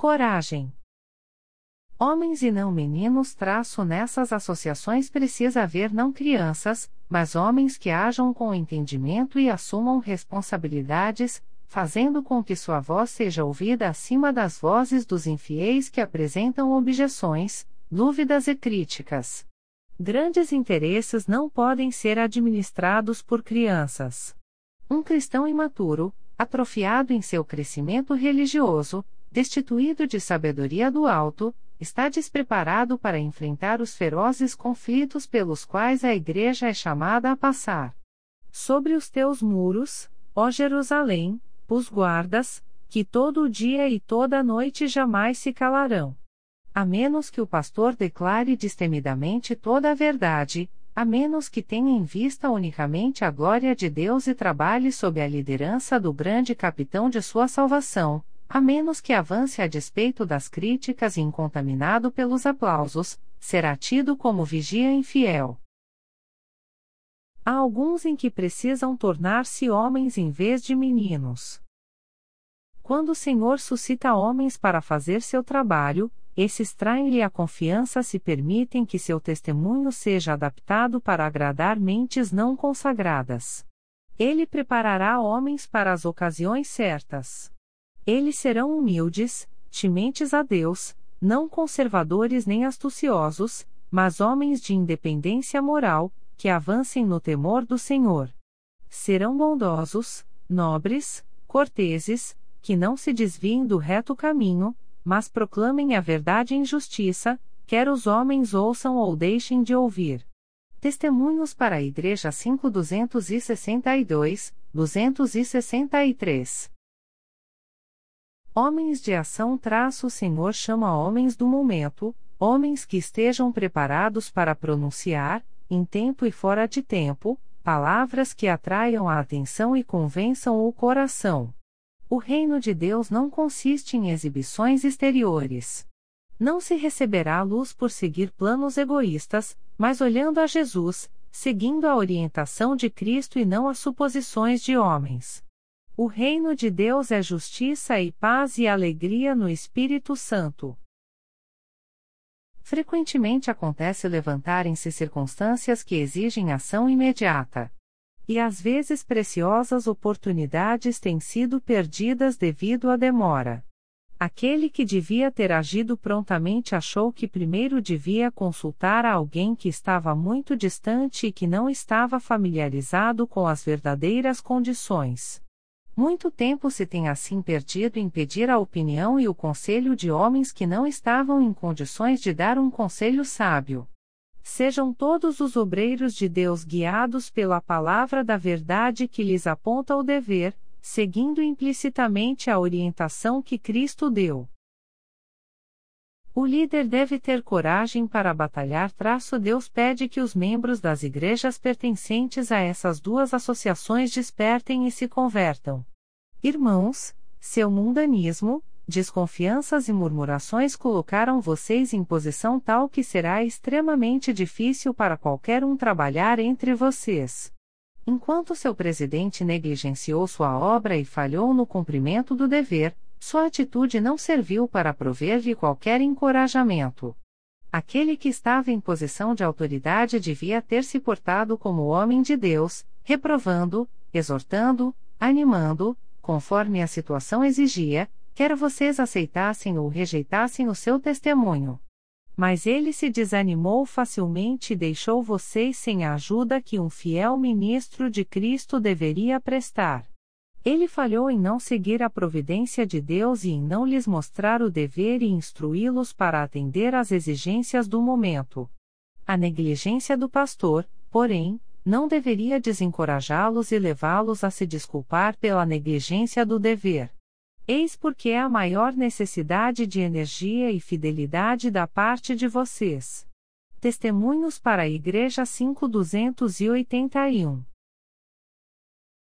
Coragem. Homens e não meninos. Nessas associações precisa haver não crianças, mas homens que ajam com entendimento e assumam responsabilidades, fazendo com que sua voz seja ouvida acima das vozes dos infiéis que apresentam objeções, dúvidas e críticas. Grandes interesses não podem ser administrados por crianças. Um cristão imaturo, atrofiado em seu crescimento religioso, destituído de sabedoria do alto, está despreparado para enfrentar os ferozes conflitos pelos quais a Igreja é chamada a passar. Sobre os teus muros, ó Jerusalém, os guardas, que todo o dia e toda a noite jamais se calarão. A menos que o pastor declare destemidamente toda a verdade, a menos que tenha em vista unicamente a glória de Deus e trabalhe sob a liderança do grande capitão de sua salvação, a menos que avance a despeito das críticas e incontaminado pelos aplausos, será tido como vigia infiel. Há alguns em que precisam tornar-se homens em vez de meninos. Quando o Senhor suscita homens para fazer seu trabalho, esses traem-lhe a confiança se permitem que seu testemunho seja adaptado para agradar mentes não consagradas. Ele preparará homens para as ocasiões certas. Eles serão humildes, tementes a Deus, não conservadores nem astuciosos, mas homens de independência moral, que avancem no temor do Senhor. Serão bondosos, nobres, corteses, que não se desviem do reto caminho, mas proclamem a verdade em justiça, quer os homens ouçam ou deixem de ouvir. Testemunhos para a Igreja 5:262, 263. Homens de ação. O Senhor chama homens do momento, homens que estejam preparados para pronunciar, em tempo e fora de tempo, palavras que atraiam a atenção e convençam o coração. O reino de Deus não consiste em exibições exteriores. Não se receberá luz por seguir planos egoístas, mas olhando a Jesus, seguindo a orientação de Cristo e não as suposições de homens. O reino de Deus é justiça e paz e alegria no Espírito Santo. Frequentemente acontece levantarem-se circunstâncias que exigem ação imediata. E às vezes preciosas oportunidades têm sido perdidas devido à demora. Aquele que devia ter agido prontamente achou que primeiro devia consultar a alguém que estava muito distante e que não estava familiarizado com as verdadeiras condições. Muito tempo se tem assim perdido em pedir a opinião e o conselho de homens que não estavam em condições de dar um conselho sábio. Sejam todos os obreiros de Deus guiados pela palavra da verdade que lhes aponta o dever, seguindo implicitamente a orientação que Cristo deu. O líder deve ter coragem para batalhar. Deus pede que os membros das igrejas pertencentes a essas duas associações despertem e se convertam. Irmãos, seu mundanismo, desconfianças e murmurações colocaram vocês em posição tal que será extremamente difícil para qualquer um trabalhar entre vocês. Enquanto seu presidente negligenciou sua obra e falhou no cumprimento do dever, sua atitude não serviu para prover-lhe qualquer encorajamento. Aquele que estava em posição de autoridade devia ter se portado como homem de Deus, reprovando, exortando, animando, conforme a situação exigia, quer vocês aceitassem ou rejeitassem o seu testemunho. Mas ele se desanimou facilmente e deixou vocês sem a ajuda que um fiel ministro de Cristo deveria prestar. Ele falhou em não seguir a providência de Deus e em não lhes mostrar o dever e instruí-los para atender às exigências do momento. A negligência do pastor, porém, não deveria desencorajá-los e levá-los a se desculpar pela negligência do dever. Eis porque é a maior necessidade de energia e fidelidade da parte de vocês. Testemunhos para a Igreja 5:281.